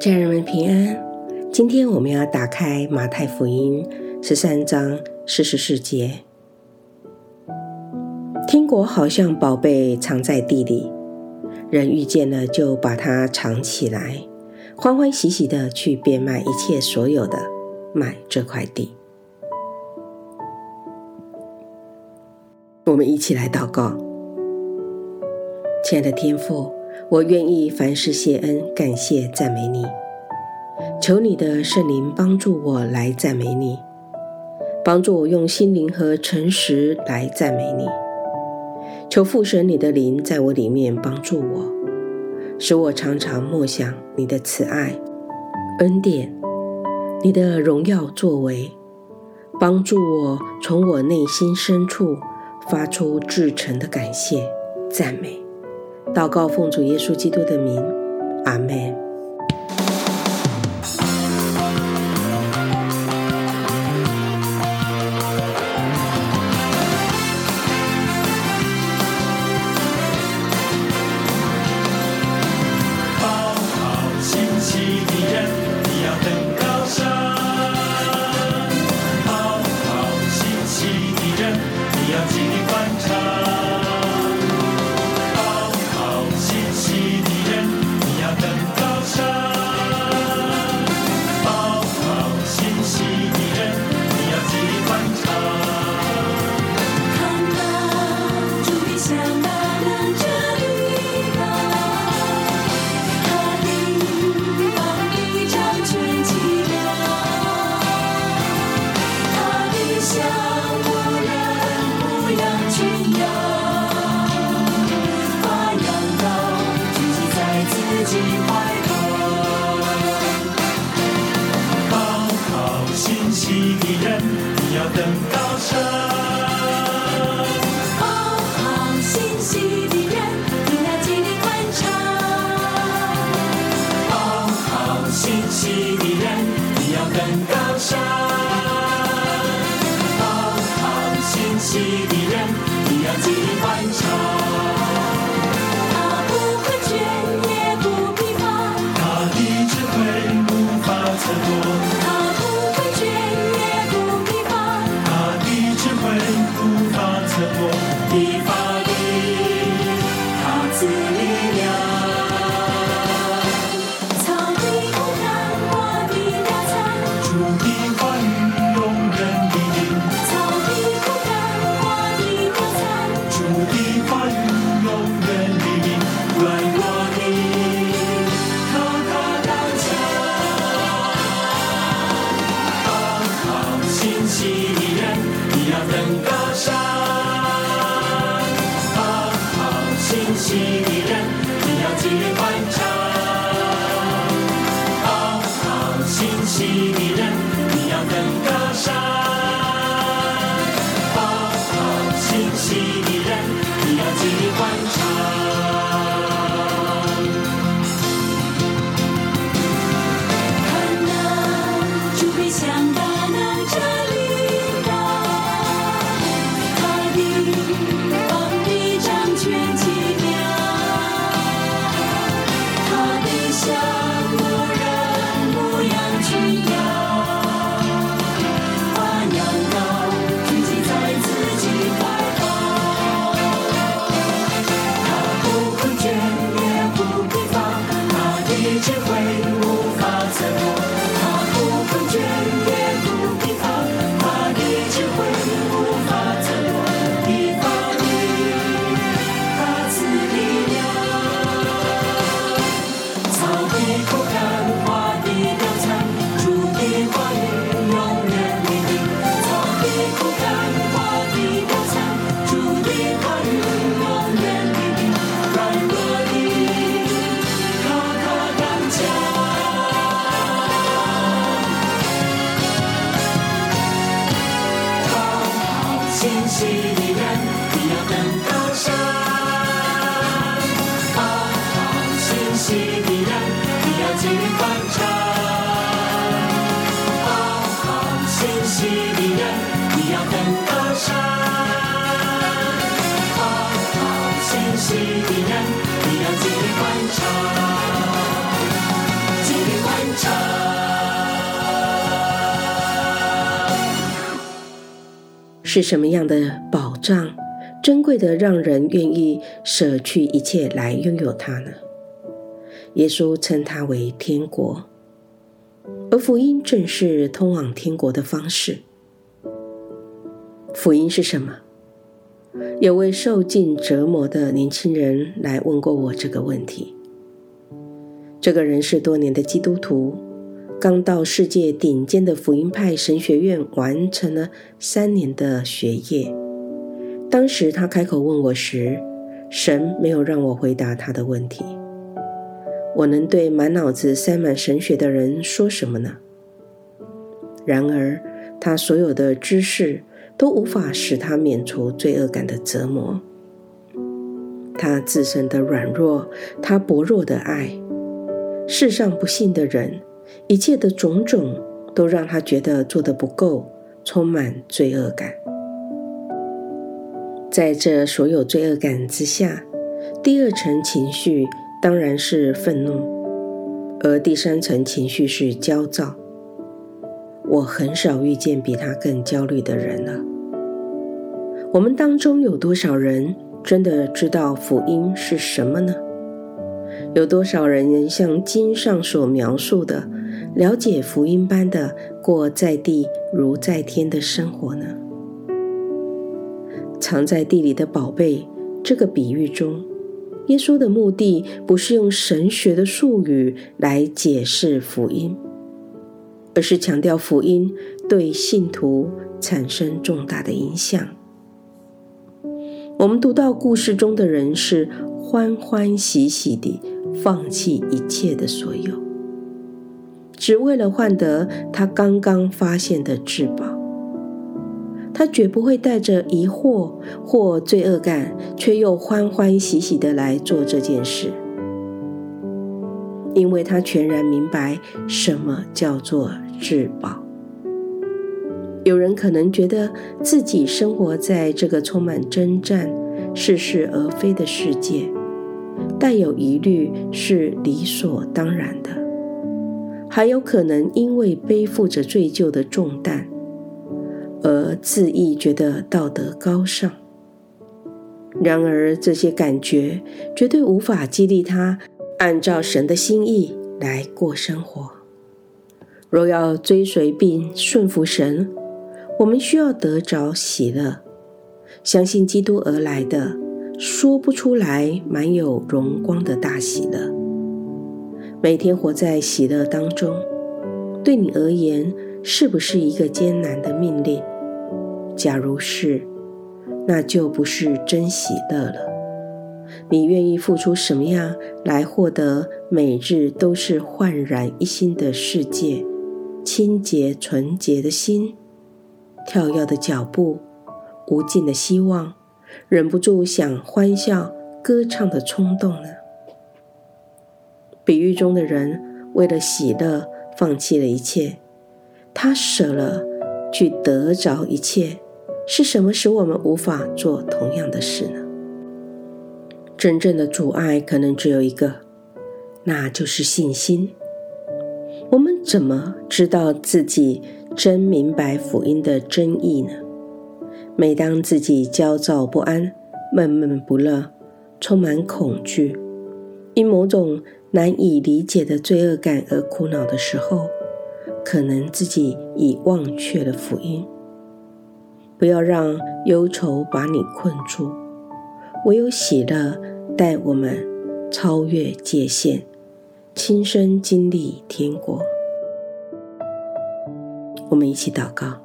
家人们平安。今天我们要打开马太福音13章44节。天国好像宝贝藏在地里，人遇见了就把它藏起来，欢欢喜喜的去变卖一切所有的，买这块地。我们一起来祷告。亲爱的天父，我愿意凡事谢恩，感谢赞美你，求你的圣灵帮助我来赞美你，帮助我用心灵和诚实来赞美你。求父神你的灵在我里面帮助我，使我常常默想你的慈爱、恩典，你的荣耀作为，帮助我从我内心深处发出至诚的感谢、赞美。祷告奉主耶稣基督的名，阿们。 喜的人，你要极力观察，极力观是什么样的宝藏，珍贵的让人愿意舍去一切来拥有它呢？耶稣称它为天国，而福音正是通往天国的方式。福音是什么？有位受尽折磨的年轻人来问过我这个问题。这个人是多年的基督徒，刚到世界顶尖的福音派神学院完成了3年的学业。当时他开口问我时，神没有让我回答他的问题。我能对满脑子塞满神学的人说什么呢？然而他所有的知识都无法使他免除罪恶感的折磨。他自身的软弱，他薄弱的爱，世上不幸的人，一切的种种都让他觉得做得不够，充满罪恶感。在这所有罪恶感之下，第2层情绪当然是愤怒，而第3层情绪是焦躁。我很少遇见比他更焦虑的人了。我们当中有多少人真的知道福音是什么呢？有多少人能像经上所描述的，了解福音般的过在地如在天的生活呢？藏在地里的宝贝这个比喻中，耶稣的目的不是用神学的术语来解释福音，而是强调福音对信徒产生重大的影响。我们读到故事中的人是欢欢喜喜地放弃一切的所有，只为了换得他刚刚发现的至宝。他绝不会带着疑惑或罪恶感，却又欢欢喜喜地来做这件事，因为他全然明白什么叫做至宝。有人可能觉得自己生活在这个充满征战、似是而非的世界，带有疑虑是理所当然的，还有可能因为背负着罪疚的重担，而自意觉得道德高尚。然而这些感觉绝对无法激励他按照神的心意来过生活。若要追随并顺服神，我们需要得着喜乐，相信基督而来的说不出来满有荣光的大喜乐。每天活在喜乐当中，对你而言是不是一个艰难的命令？假如是，那就不是真喜乐了。你愿意付出什么样来获得每日都是焕然一新的世界，清洁纯洁的心，跳跃的脚步，无尽的希望，忍不住想欢笑歌唱的冲动呢？比喻中的人为了喜乐放弃了一切，他舍了去得着一切。是什么使我们无法做同样的事呢？真正的阻碍可能只有一个，那就是信心。我们怎么知道自己真明白福音的真意呢？每当自己焦躁不安、闷闷不乐、充满恐惧，因某种难以理解的罪恶感而苦恼的时候，可能自己已忘却了福音。不要让忧愁把你困住，唯有喜乐带我们超越界限，亲身经历天国。我们一起祷告。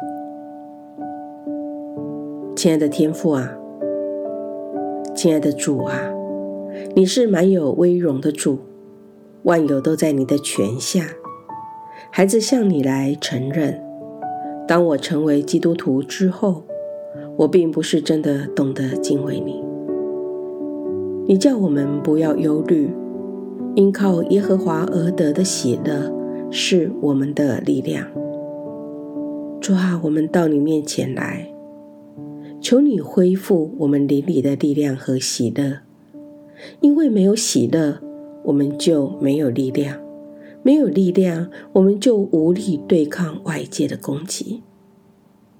亲爱的天父啊，亲爱的主啊，你是满有威荣的主，万有都在你的权下。孩子向你来承认，当我成为基督徒之后，我并不是真的懂得敬畏你。你叫我们不要忧虑，因靠耶和华而得的喜乐是我们的力量。主啊，我们到你面前来，求你恢复我们灵里的力量和喜乐，因为没有喜乐，我们就没有力量。没有力量，我们就无力对抗外界的攻击。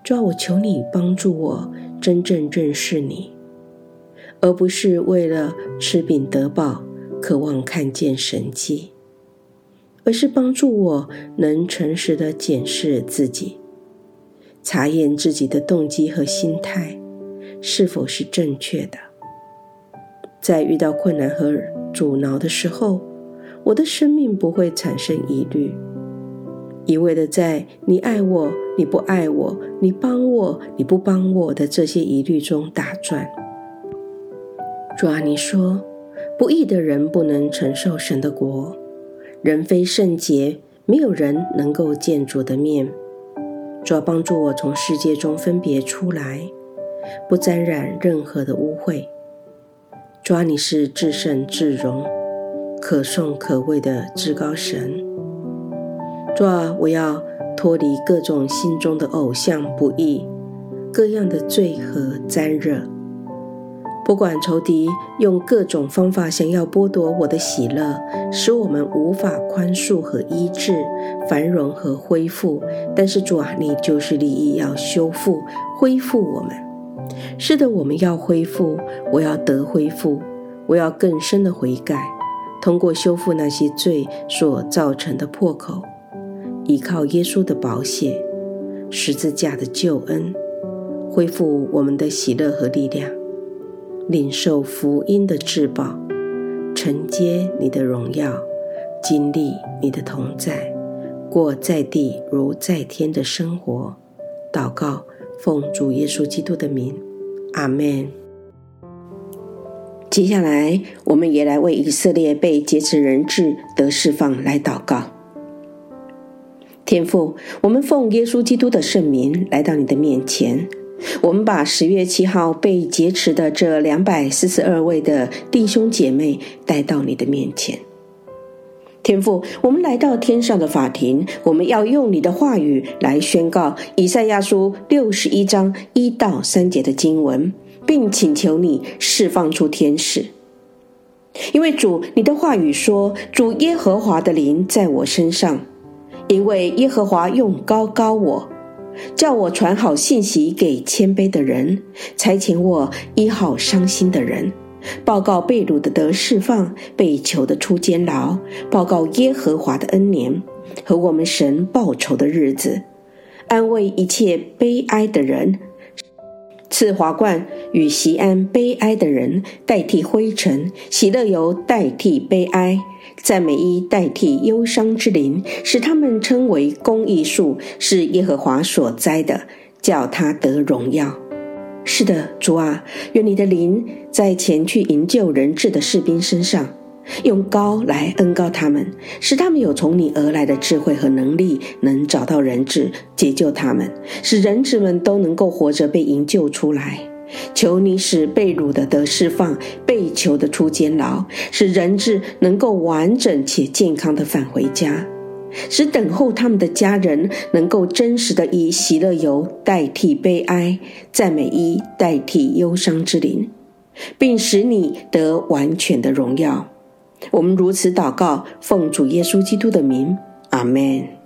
主啊，我求你帮助我真正认识你，而不是为了吃饼得饱，渴望看见神迹，而是帮助我能诚实地检视自己，查验自己的动机和心态是否是正确的。在遇到困难和阻挠的时候，我的生命不会产生疑虑，一味的在你爱我，你不爱我，你帮我，你不帮我的这些疑虑中打转。主啊，你说不义的人不能承受神的国，人非圣洁，没有人能够见主的面。主啊，帮助我从世界中分别出来，不沾染任何的污秽。主啊，你是至圣至荣，可颂可畏的至高神。主啊，我要脱离各种心中的偶像不义，各样的罪和沾热。不管仇敌用各种方法想要剥夺我的喜乐，使我们无法宽恕和医治、繁荣和恢复，但是主啊，你就是立意要修复、恢复我们。是的，我们要恢复，我要得恢复，我要更深的悔改，通过修复那些罪所造成的破口，依靠耶稣的宝血、十字架的救恩，恢复我们的喜乐和力量，领受福音的至宝，承接你的荣耀，经历你的同在，过在地如在天的生活。祷告，奉主耶稣基督的名，阿们。接下来我们也来为以色列被劫持人质得释放来祷告。天父，我们奉耶稣基督的圣名来到你的面前，我们把10月7号被劫持的这242位的弟兄姐妹带到你的面前。天父，我们来到天上的法庭，我们要用你的话语来宣告以赛亚书61章1到3节的经文，并请求你释放出天使。因为主，你的话语说，主耶和华的灵在我身上，因为耶和华用膏膏我，叫我传好信息给谦卑的人，差遣我医好伤心的人，报告被掳的得释放，被囚的出监牢，报告耶和华的恩年和我们神报仇的日子，安慰一切悲哀的人，赐华冠与锡安悲哀的人代替灰尘，喜乐油代替悲哀，赞美衣代替忧伤之灵，使他们称为公义树，是耶和华所栽的，叫他得荣耀。是的，主啊，愿你的灵在前去营救人质的士兵身上，用膏来恩膏他们，使他们有从你而来的智慧和能力，能找到人质，解救他们，使人质们都能够活着被营救出来。求你使被掳的得释放，被囚的出监牢，使人质能够完整且健康地返回家，使等候他们的家人能够真实地以喜乐油代替悲哀，赞美衣代替忧伤之灵，并使你得完全的荣耀。我们如此祷告，奉主耶稣基督的名，阿们。